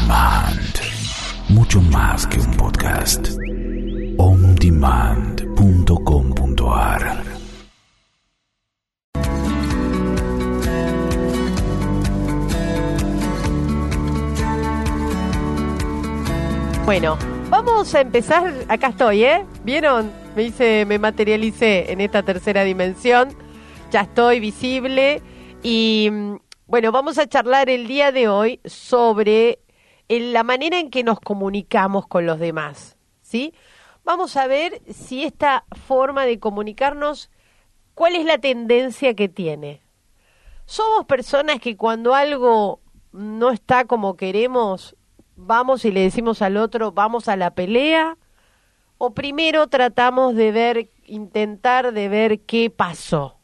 Demand. Mucho más que un podcast. ondemand.com.ar. Bueno, vamos a empezar. Acá estoy, ¿Vieron? Me materialicé en esta tercera dimensión. Ya estoy visible. Y bueno, vamos a charlar el día de hoy sobre la manera en que nos comunicamos con los demás, ¿sí? Vamos a ver si esta forma de comunicarnos, ¿cuál es la tendencia que tiene? ¿Somos personas que cuando algo no está como queremos, vamos y le decimos al otro, vamos a la pelea? ¿O primero tratamos de intentar ver qué pasó?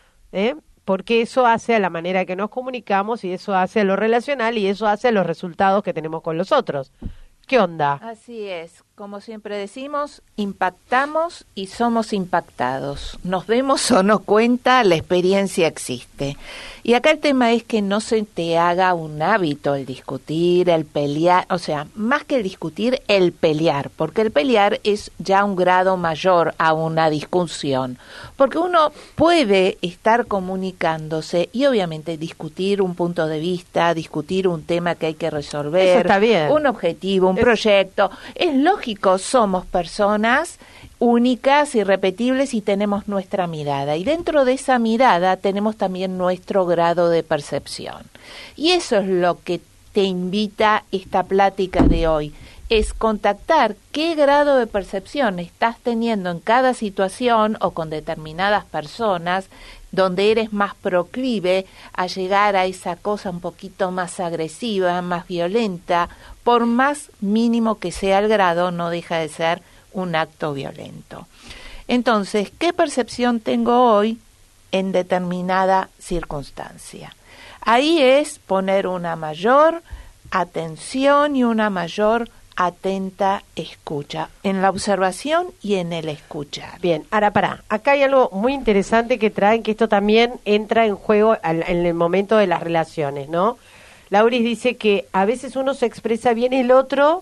Porque eso hace a la manera que nos comunicamos y eso hace a lo relacional y eso hace a los resultados que tenemos con los otros. ¿Qué onda? Así es, como siempre decimos, impactamos y somos impactados. Nos demos o no cuenta, la experiencia existe. Y acá el tema es que no se te haga un hábito el discutir, el pelear, o sea, más que el discutir, el pelear, porque el pelear es ya un grado mayor a una discusión, porque uno puede estar comunicándose y obviamente discutir un punto de vista, discutir un tema que hay que resolver, eso está bien. Un objetivo, un proyecto. Es lógico, somos personas únicas, irrepetibles y tenemos nuestra mirada. Y dentro de esa mirada tenemos también nuestro grado de percepción. Y eso es lo que te invita esta plática de hoy, es contactar qué grado de percepción estás teniendo en cada situación o con determinadas personas donde eres más proclive a llegar a esa cosa un poquito más agresiva, más violenta, por más mínimo que sea el grado, no deja de ser un acto violento. Entonces, ¿qué percepción tengo hoy en determinada circunstancia? Ahí es poner una mayor atención y una mayor atenta escucha, en la observación y en el escuchar. Bien, ahora pará, acá hay algo muy interesante que traen, que esto también entra en juego en el momento de las relaciones, ¿no? Lauris dice que a veces uno se expresa bien, el otro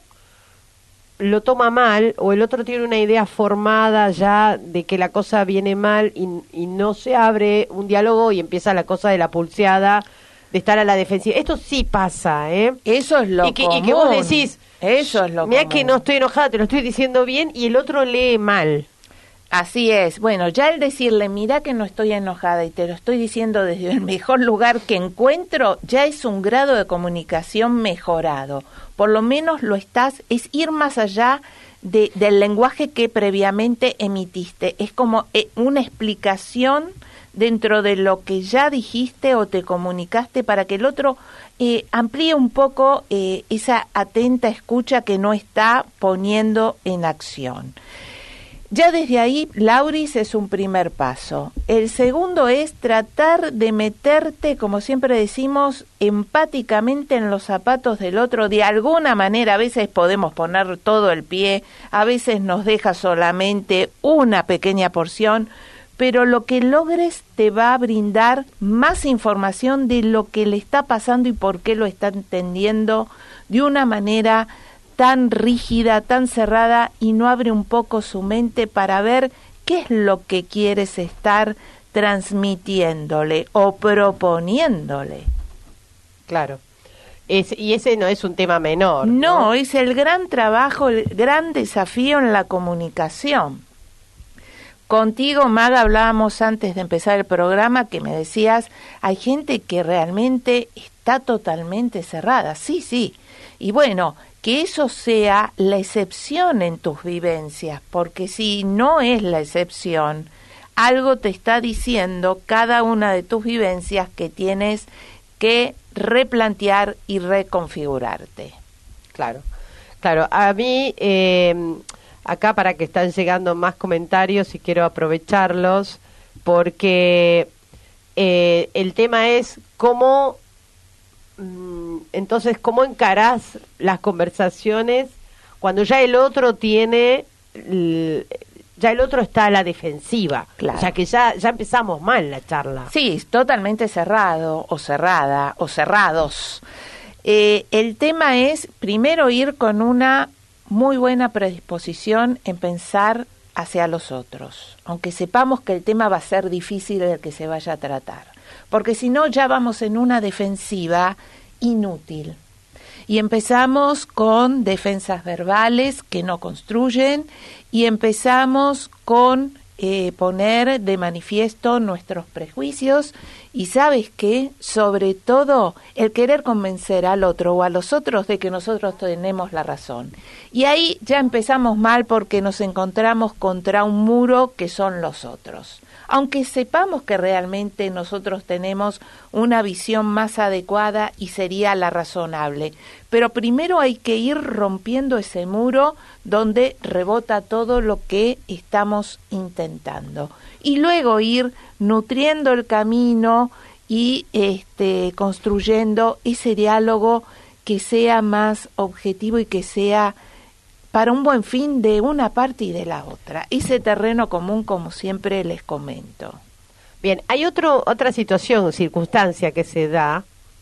lo toma mal, o el otro tiene una idea formada ya de que la cosa viene mal y no se abre un diálogo y empieza la cosa de la pulseada, de estar a la defensiva. Esto sí pasa, Eso es lo común. Y que vos decís, eso es lo mirá común. que no estoy enojada, te lo estoy diciendo bien, y el otro lee mal. Así es. Bueno, ya el decirle, mira que no estoy enojada y te lo estoy diciendo desde el mejor lugar que encuentro, ya es un grado de comunicación mejorado. Por lo menos es ir más allá del lenguaje que previamente emitiste. Es como una explicación dentro de lo que ya dijiste o te comunicaste para que el otro amplíe un poco esa atenta escucha que no está poniendo en acción. Ya desde ahí, Lauris, es un primer paso. El segundo es tratar de meterte, como siempre decimos, empáticamente en los zapatos del otro. De alguna manera, a veces podemos poner todo el pie, a veces nos deja solamente una pequeña porción, pero lo que logres te va a brindar más información de lo que le está pasando y por qué lo está entendiendo de una manera tan rígida, tan cerrada, y no abre un poco su mente para ver qué es lo que quieres estar transmitiéndole o proponiéndole. Claro. Y ese no es un tema menor. No, es el gran trabajo, el gran desafío en la comunicación. Contigo, Maga, hablábamos antes de empezar el programa que me decías, hay gente que realmente está totalmente cerrada. Sí. Y bueno, que eso sea la excepción en tus vivencias, porque si no es la excepción, algo te está diciendo cada una de tus vivencias que tienes que replantear y reconfigurarte. Claro. A mí, acá para que están llegando más comentarios y quiero aprovecharlos, porque el tema es cómo... Entonces, ¿cómo encarás las conversaciones cuando ya el otro está a la defensiva? Claro. O sea, que ya empezamos mal la charla. Sí, totalmente cerrado o cerrada o cerrados. El tema es, primero, ir con una muy buena predisposición en pensar hacia los otros, aunque sepamos que el tema va a ser difícil el que se vaya a tratar, porque si no ya vamos en una defensiva inútil. Y empezamos con defensas verbales que no construyen y empezamos con poner de manifiesto nuestros prejuicios y ¿sabes qué? Sobre todo el querer convencer al otro o a los otros de que nosotros tenemos la razón. Y ahí ya empezamos mal porque nos encontramos contra un muro que son los otros. Aunque sepamos que realmente nosotros tenemos una visión más adecuada y sería la razonable. Pero primero hay que ir rompiendo ese muro donde rebota todo lo que estamos intentando. Y luego ir nutriendo el camino y construyendo ese diálogo que sea más objetivo y que sea para un buen fin de una parte y de la otra. Ese terreno común, como siempre les comento. Bien, hay otra situación, circunstancia que se da,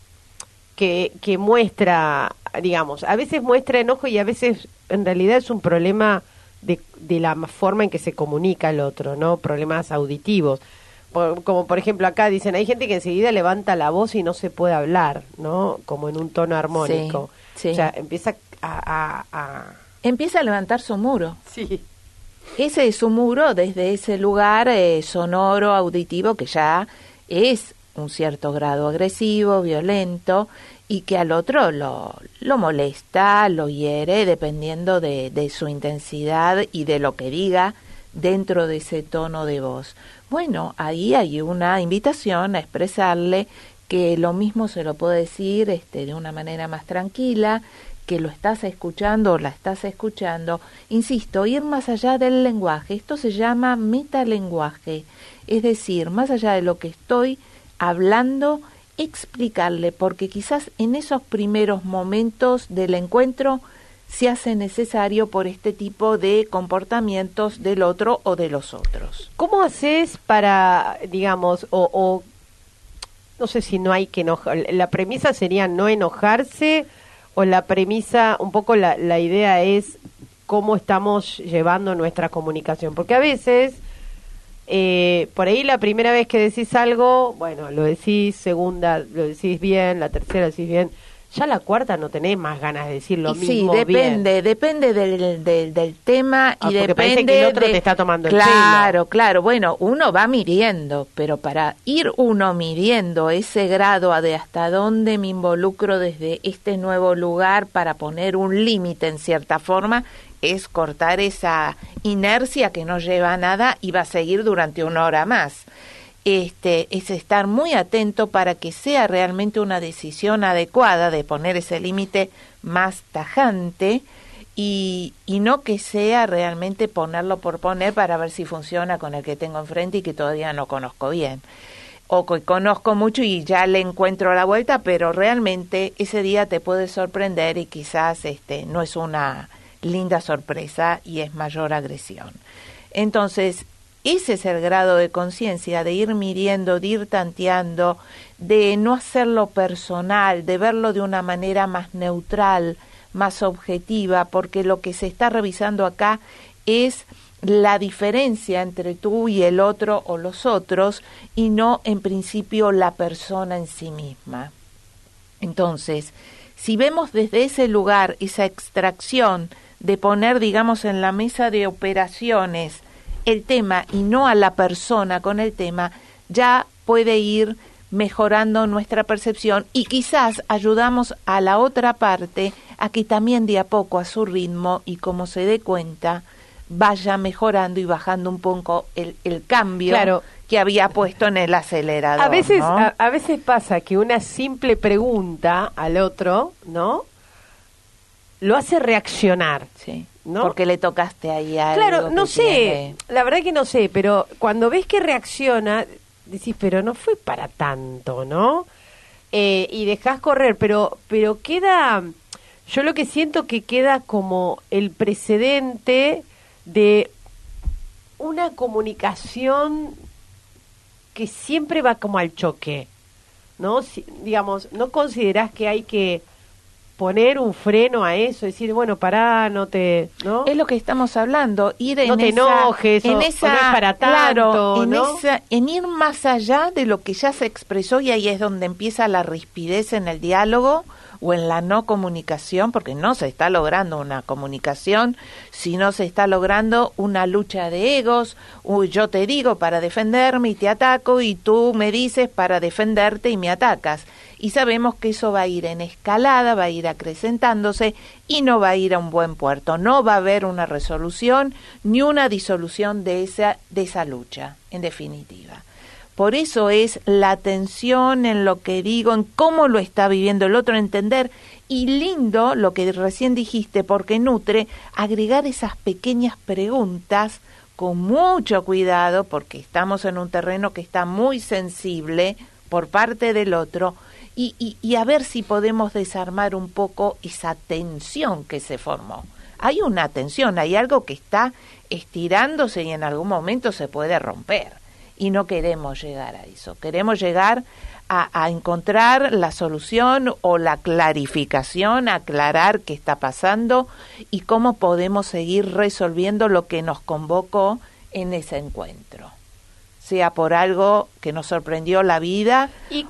que muestra, digamos, a veces muestra enojo y a veces en realidad es un problema de la forma en que se comunica el otro, ¿no? Problemas auditivos. Como por ejemplo acá dicen, hay gente que enseguida levanta la voz y no se puede hablar, ¿no? Como en un tono armónico. Sí, sí. O sea, empieza Empieza a levantar su muro. Sí. Ese es su muro desde ese lugar sonoro, auditivo, que ya es un cierto grado agresivo, violento, y que al otro lo molesta, lo hiere, dependiendo de su intensidad y de lo que diga dentro de ese tono de voz. Bueno, ahí hay una invitación a expresarle que lo mismo se lo puede decir de una manera más tranquila, que lo estás escuchando o la estás escuchando. Insisto, ir más allá del lenguaje. Esto se llama metalenguaje, es decir, más allá de lo que estoy hablando, explicarle, porque quizás en esos primeros momentos del encuentro se hace necesario por este tipo de comportamientos del otro o de los otros. ¿Cómo haces para, digamos, o no sé si no hay que enojar, la premisa sería no enojarse, o la premisa, un poco la idea es cómo estamos llevando nuestra comunicación? Porque a veces, por ahí la primera vez que decís algo, bueno, lo decís, segunda lo decís bien, la tercera lo decís bien, ya la cuarta no tenés más ganas de decir lo mismo bien. Sí, depende del tema y depende parece que el otro te está tomando el pelo. Claro, bueno, uno va midiendo, pero para ir uno midiendo ese grado de hasta dónde me involucro desde este nuevo lugar para poner un límite en cierta forma, es cortar esa inercia que no lleva a nada y va a seguir durante una hora más. Es estar muy atento para que sea realmente una decisión adecuada de poner ese límite más tajante y no que sea realmente ponerlo por poner para ver si funciona con el que tengo enfrente y que todavía no conozco bien. O que conozco mucho y ya le encuentro la vuelta, pero realmente ese día te puede sorprender y quizás no es una linda sorpresa y es mayor agresión. Entonces, ese es el grado de conciencia, de ir midiendo, de ir tanteando, de no hacerlo personal, de verlo de una manera más neutral, más objetiva, porque lo que se está revisando acá es la diferencia entre tú y el otro o los otros, y no en principio la persona en sí misma. Entonces, si vemos desde ese lugar esa extracción de poner, digamos, en la mesa de operaciones el tema y no a la persona con el tema, ya puede ir mejorando nuestra percepción y quizás ayudamos a la otra parte a que también de a poco a su ritmo y como se dé cuenta vaya mejorando y bajando un poco el cambio, claro, que había puesto en el acelerador. A veces, ¿no? a veces pasa que una simple pregunta al otro, ¿no?, lo hace reaccionar. Sí. ¿No? Porque le tocaste ahí algo. Claro, no sé, la verdad que no sé, pero cuando ves que reacciona, decís, pero no fue para tanto, ¿no? Y dejás correr, pero queda, yo lo que siento que queda como el precedente de una comunicación que siempre va como al choque, ¿no? Si, digamos, ¿no considerás que hay que poner un freno a eso, decir, bueno, pará, ¿no? Es lo que estamos hablando, ir en no te enojes, o no es para tanto, claro, en ir más allá de lo que ya se expresó, y ahí es donde empieza la rispidez en el diálogo o en la no comunicación, porque no se está logrando una comunicación, sino se está logrando una lucha de egos. Yo te digo para defenderme y te ataco, y tú me dices para defenderte y me atacas. Y sabemos que eso va a ir en escalada, va a ir acrecentándose y no va a ir a un buen puerto. No va a haber una resolución ni una disolución de esa lucha, en definitiva. Por eso es la atención en lo que digo, en cómo lo está viviendo el otro, entender. Y lindo lo que recién dijiste, porque nutre agregar esas pequeñas preguntas con mucho cuidado, porque estamos en un terreno que está muy sensible por parte del otro, y a ver si podemos desarmar un poco esa tensión que se formó. Hay una tensión, hay algo que está estirándose y en algún momento se puede romper. Y no queremos llegar a eso, queremos llegar a encontrar la solución o la clarificación, aclarar qué está pasando y cómo podemos seguir resolviendo lo que nos convocó en ese encuentro. Sea por algo que nos sorprendió la vida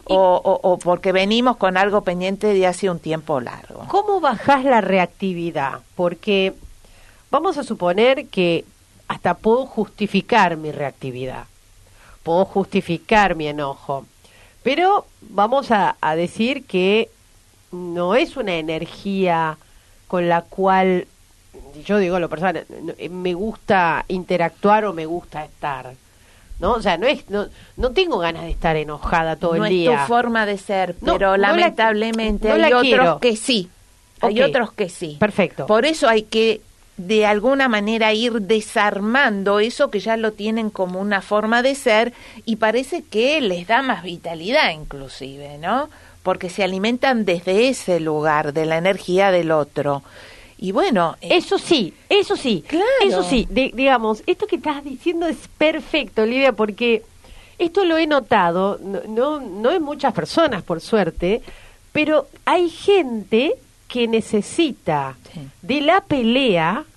o porque venimos con algo pendiente de hace un tiempo largo. ¿Cómo bajás la reactividad? Porque vamos a suponer que hasta puedo justificar mi reactividad. Puedo justificar mi enojo, pero vamos a decir que no es una energía con la cual, yo digo lo personal, me gusta interactuar o me gusta estar, ¿no? O sea, no tengo ganas de estar enojada todo el día. No es tu forma de ser, pero lamentablemente hay otros que sí. Hay otros que sí. Perfecto. Por eso hay que de alguna manera ir desarmando eso que ya lo tienen como una forma de ser y parece que les da más vitalidad inclusive, ¿no? Porque se alimentan desde ese lugar, de la energía del otro. Y bueno... Eso sí, claro. Eso sí, digamos, esto que estás diciendo es perfecto, Lidia, porque esto lo he notado, no en muchas personas, por suerte, pero hay gente que necesita de la pelea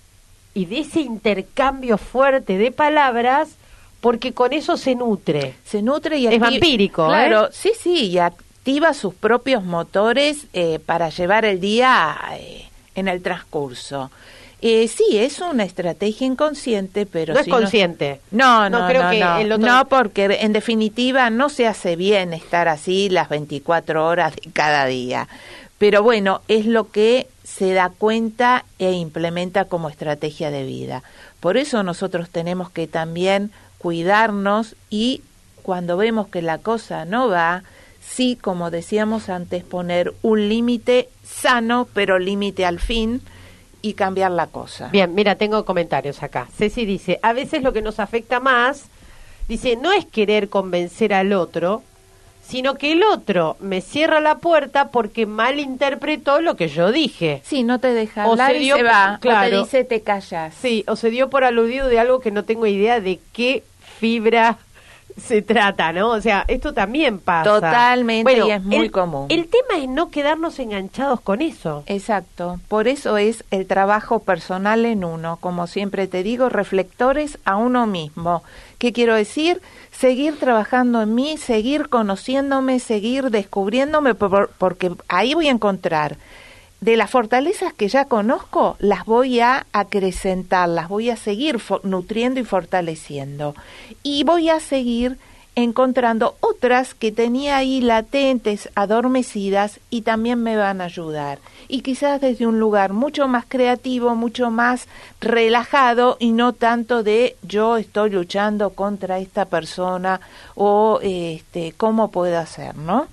y de ese intercambio fuerte de palabras, porque con eso se nutre. Se nutre y es vampírico, claro, sí, y activa sus propios motores para llevar el día en el transcurso. Sí, es una estrategia inconsciente, pero no es consciente. No, creo que el otro... No, porque en definitiva no se hace bien estar así las 24 horas de cada día. Pero bueno, es lo que se da cuenta e implementa como estrategia de vida. Por eso nosotros tenemos que también cuidarnos y cuando vemos que la cosa no va, sí, como decíamos antes, poner un límite sano, pero límite al fin y cambiar la cosa. Bien, mira, tengo comentarios acá. Ceci dice, a veces lo que nos afecta más, dice, no es querer convencer al otro, sino que el otro me cierra la puerta porque malinterpretó lo que yo dije. Sí, no te deja hablar y se va, claro, o te dice te callas. Sí, o se dio por aludido de algo que no tengo idea de qué fibra se trata, ¿no? O sea, esto también pasa. Totalmente, bueno, y es muy común. El tema es no quedarnos enganchados con eso. Exacto, por eso es el trabajo personal en uno, como siempre te digo, reflectores a uno mismo. ¿Qué quiero decir? Seguir trabajando en mí, seguir conociéndome, seguir descubriéndome, porque ahí voy a encontrar de las fortalezas que ya conozco, las voy a acrecentar, las voy a seguir nutriendo y fortaleciendo. Y voy a seguir encontrando otras que tenía ahí latentes, adormecidas, y también me van a ayudar. Y quizás desde un lugar mucho más creativo, mucho más relajado, y no tanto de yo estoy luchando contra esta persona o cómo puedo hacer, ¿no?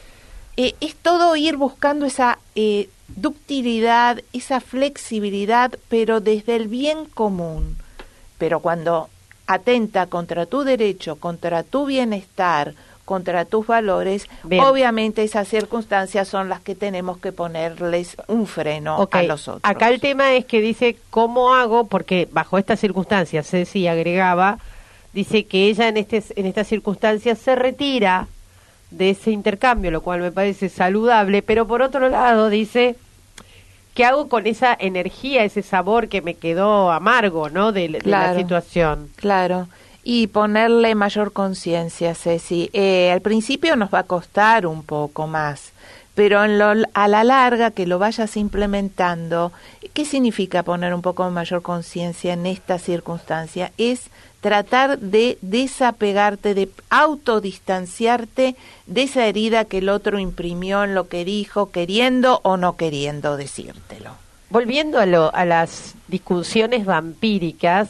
Es todo ir buscando esa ductilidad, esa flexibilidad, pero desde el bien común. Pero cuando atenta contra tu derecho, contra tu bienestar, contra tus valores, bien, obviamente esas circunstancias son las que tenemos que ponerles un freno a los otros. Acá el tema es que dice, ¿cómo hago? Porque bajo estas circunstancias, Ceci agregaba, dice que ella en estas circunstancias se retira de ese intercambio, lo cual me parece saludable, pero por otro lado dice, ¿qué hago con esa energía, ese sabor que me quedó amargo, ¿no? De la situación. Claro, y ponerle mayor conciencia, Ceci. Al principio nos va a costar un poco más, pero a la larga que lo vayas implementando. ¿Qué significa poner un poco mayor conciencia en esta circunstancia? Es tratar de desapegarte, de autodistanciarte de esa herida que el otro imprimió en lo que dijo, queriendo o no queriendo decírtelo. Volviendo a las discusiones vampíricas,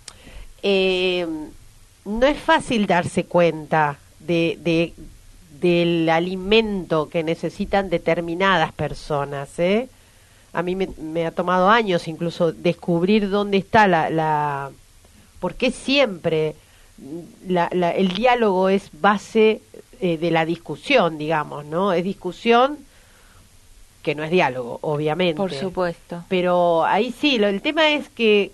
no es fácil darse cuenta del alimento que necesitan determinadas personas, ¿eh? A mí me ha tomado años incluso descubrir dónde está porque siempre el diálogo es base de la discusión, digamos, ¿no? Es discusión que no es diálogo, obviamente. Por supuesto. Pero ahí sí, el tema es que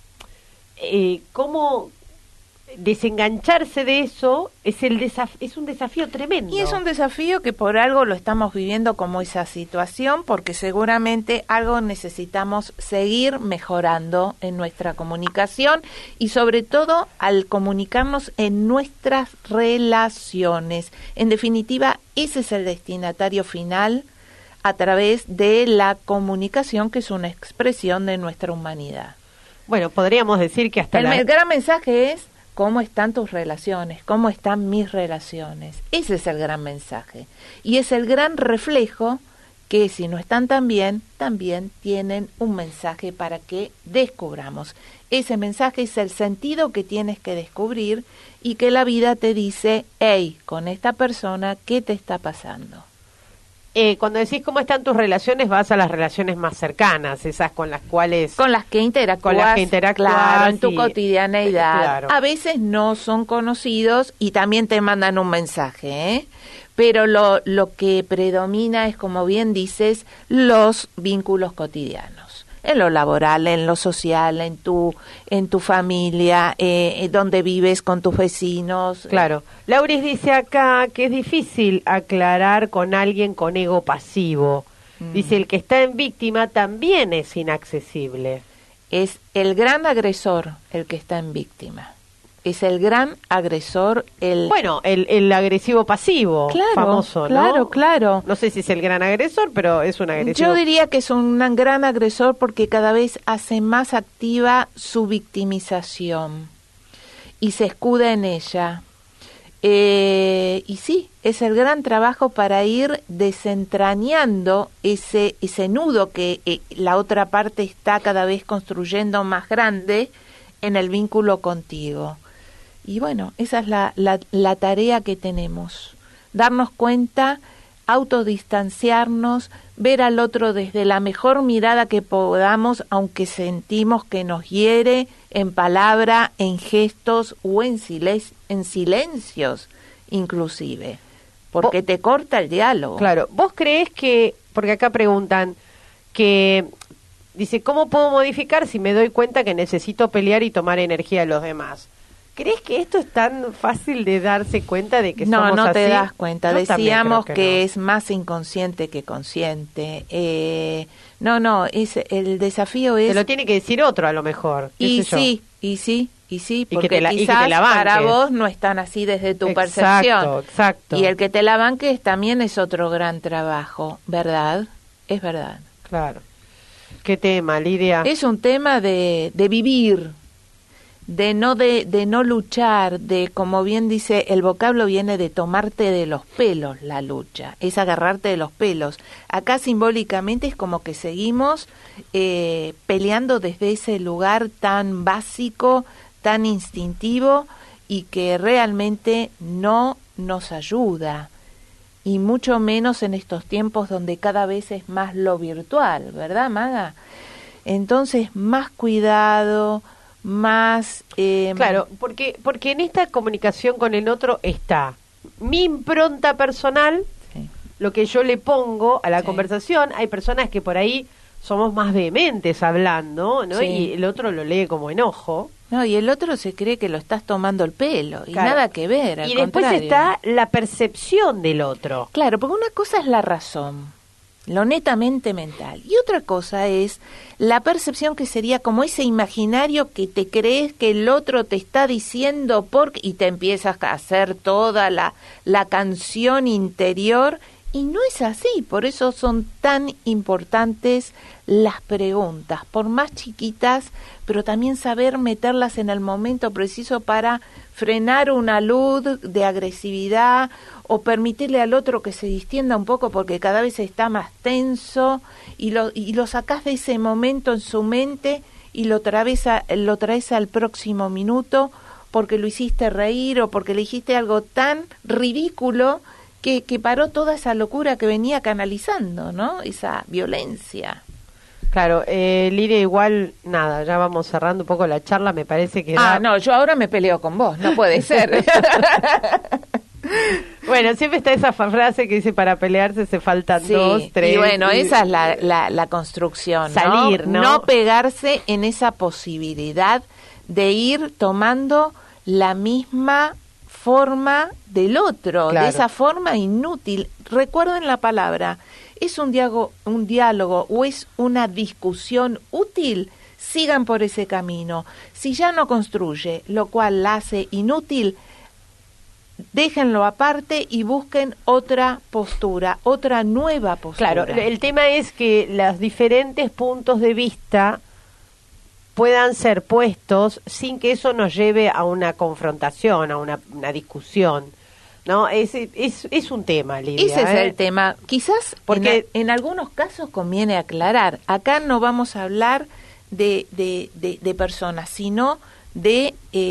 cómo desengancharse de eso es un desafío tremendo. Y es un desafío que por algo lo estamos viviendo como esa situación, porque seguramente algo necesitamos seguir mejorando en nuestra comunicación y sobre todo al comunicarnos en nuestras relaciones. En definitiva, ese es el destinatario final a través de la comunicación, que es una expresión de nuestra humanidad. Bueno, podríamos decir que hasta el gran mensaje es: ¿cómo están tus relaciones? ¿Cómo están mis relaciones? Ese es el gran mensaje. Y es el gran reflejo que, si no están tan bien, también tienen un mensaje para que descubramos. Ese mensaje es el sentido que tienes que descubrir y que la vida te dice: hey, con esta persona, ¿qué te está pasando? Cuando decís cómo están tus relaciones, vas a las relaciones más cercanas, esas con las cuales... Con las que interactúas, claro, en tu cotidianeidad. Claro. A veces no son conocidos y también te mandan un mensaje, ¿eh? Pero lo que predomina es, como bien dices, los vínculos cotidianos. En lo laboral, en lo social, en tu familia, donde vives con tus vecinos. Claro. Lauris dice acá que es difícil aclarar con alguien con ego pasivo. Dice, el que está en víctima también es inaccesible. Es el gran agresor el que está en víctima. Es el gran agresor, Bueno, el agresivo pasivo, claro, famoso, ¿no? Claro. No sé si es el gran agresor, pero es un agresivo. Yo diría que es un gran agresor porque cada vez hace más activa su victimización y se escuda en ella. Y sí, es el gran trabajo para ir desentrañando ese nudo que la otra parte está cada vez construyendo más grande en el vínculo contigo. Y bueno, esa es la tarea que tenemos, darnos cuenta, autodistanciarnos, ver al otro desde la mejor mirada que podamos, aunque sentimos que nos hiere en palabra, en gestos o en silencios inclusive, porque te corta el diálogo. Claro, ¿vos creés que, porque acá preguntan, que dice, ¿cómo puedo modificar si me doy cuenta que necesito pelear y tomar energía de los demás? ¿Crees que esto es tan fácil de darse cuenta de que somos así? No, no te das cuenta. Yo Decíamos que no. Es más inconsciente que consciente. El desafío es... Te lo tiene que decir otro a lo mejor. Y sí, porque quizás que te la banques. Para vos no están así desde tu percepción. Exacto. Y el que te la banques también es otro gran trabajo, ¿verdad? Es verdad. Claro. ¿Qué tema, Lidia? Es un tema de vivir, de no luchar, de, como bien dice, el vocablo viene de tomarte de los pelos la lucha, es agarrarte de los pelos. Acá simbólicamente es como que seguimos peleando desde ese lugar tan básico, tan instintivo y que realmente no nos ayuda. Y mucho menos en estos tiempos donde cada vez es más lo virtual, ¿verdad, Maga? Entonces, más cuidado, más... Claro, porque en esta comunicación con el otro está mi impronta personal, sí, lo que yo le pongo a la sí, conversación. Hay personas que por ahí somos más vehementes hablando, ¿no? Sí. Y el otro lo lee como enojo. No, y el otro se cree que lo estás tomando el pelo, y Claro. nada que ver, al Y después contrario. está la percepción del otro. Claro, porque una cosa es la razón, lo netamente mental, y otra cosa es la percepción, que sería como ese imaginario que te crees que el otro te está diciendo y te empiezas a hacer toda la canción interior, y no es así. Por eso son tan importantes las preguntas, por más chiquitas, pero también saber meterlas en el momento preciso para frenar una luz de agresividad o permitirle al otro que se distienda un poco porque cada vez está más tenso, y lo sacás de ese momento en su mente y lo traes al próximo minuto porque lo hiciste reír o porque le dijiste algo tan ridículo que paró toda esa locura que venía canalizando, ¿no? Esa violencia. Claro, Lidia, igual, nada, ya vamos cerrando un poco la charla, me parece que... No, yo ahora me peleo con vos, no puede ser. Bueno, siempre está esa frase que dice, para pelearse se faltan Sí, 2, 3... y bueno, esa es la construcción, ¿no? Salir, ¿no? No pegarse en esa posibilidad de ir tomando la misma forma del otro, Claro. de esa forma inútil. Recuerden la palabra, ¿es un diálogo o es una discusión útil? Sigan por ese camino. Si ya no construye, lo cual la hace inútil, déjenlo aparte y busquen otra postura, otra nueva postura. Claro, el tema es que los diferentes puntos de vista puedan ser puestos sin que eso nos lleve a una confrontación, a una discusión, ¿no? Es un tema, Lidia. Ese es el tema. Quizás Porque en algunos casos conviene aclarar. Acá no vamos a hablar de personas, sino de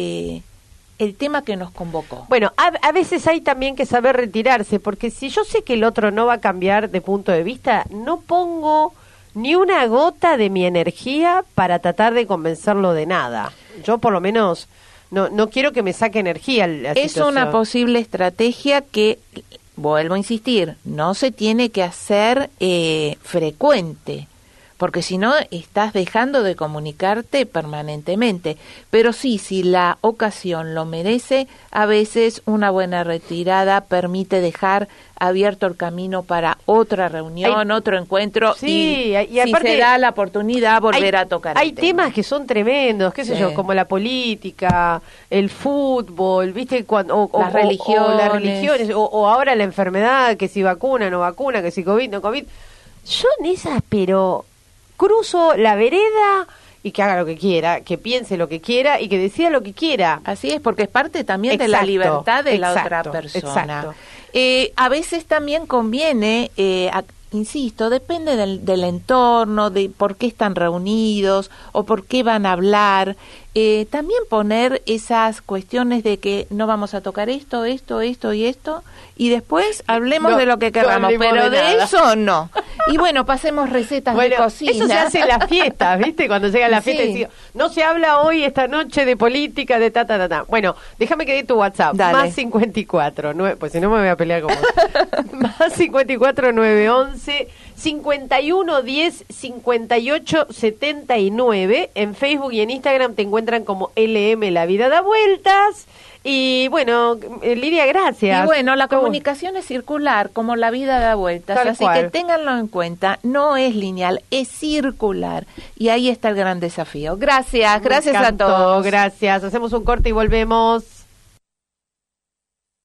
el tema que nos convocó. Bueno, a veces hay también que saber retirarse, porque si yo sé que el otro no va a cambiar de punto de vista, no pongo ni una gota de mi energía para tratar de convencerlo de nada. Yo por lo menos no quiero que me saque energía la Es situación. una posible estrategia que, vuelvo a insistir, no se tiene que hacer frecuente, porque si no estás dejando de comunicarte permanentemente. Pero sí, si la ocasión lo merece, a veces una buena retirada permite dejar abierto el camino para otra reunión, otro encuentro, Sí, y si aparte se da la oportunidad volver a tocar Hay el tema. temas que son tremendos, qué sé Sí. yo, como la política, el fútbol, ¿viste? Cuando, Las religiones. o las religiones, o ahora la enfermedad, que si vacuna, no vacuna, que si COVID, no COVID. Yo en esas, pero cruzo la vereda y que haga lo que quiera, que piense lo que quiera y que decida lo que quiera. Así es, porque es parte también de la Exacto, libertad de la exacto, otra persona. exacto. A veces también conviene, insisto, depende del entorno, de por qué están reunidos o por qué van a hablar. También poner esas cuestiones de que no vamos a tocar esto y esto, y después hablemos No, de lo que no queramos, hablemos pero de de nada. eso no. Y bueno, pasemos recetas de Bueno, cocina. eso se hace en las fiestas, ¿viste? Cuando llega la fiesta Sí. y digo, no se habla hoy, esta noche, de política, de ta. Bueno, déjame que dé tu WhatsApp. Dale. Más 54, pues si no me voy a pelear con vos. Más 54 911 51 10 58 79. En Facebook y en Instagram te encuentran como LM La Vida Da Vueltas. Y bueno, Lidia, gracias. Y bueno, la ¿Cómo? comunicación es circular, como la vida da vueltas, Tal así cual. que ténganlo en cuenta, no es lineal, es circular, y ahí está el gran desafío. Gracias Me a encantó, todos. Gracias. Hacemos un corte y volvemos.